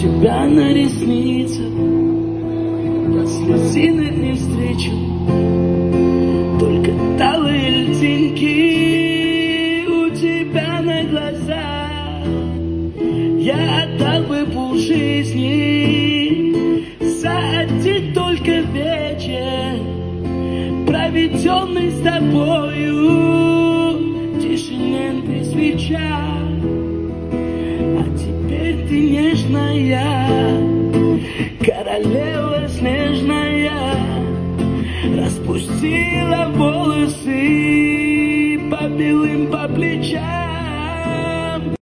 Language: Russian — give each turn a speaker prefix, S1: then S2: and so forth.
S1: тебя на ресницах, я слезинок не встречу, только талые льдинки у тебя на глазах. Я отдал бы полжизни за один только вечер, проведенный с тобою в тишине при свечах. А теперь ты нежная, королева снежная, распустила волосы по белым, по плечам.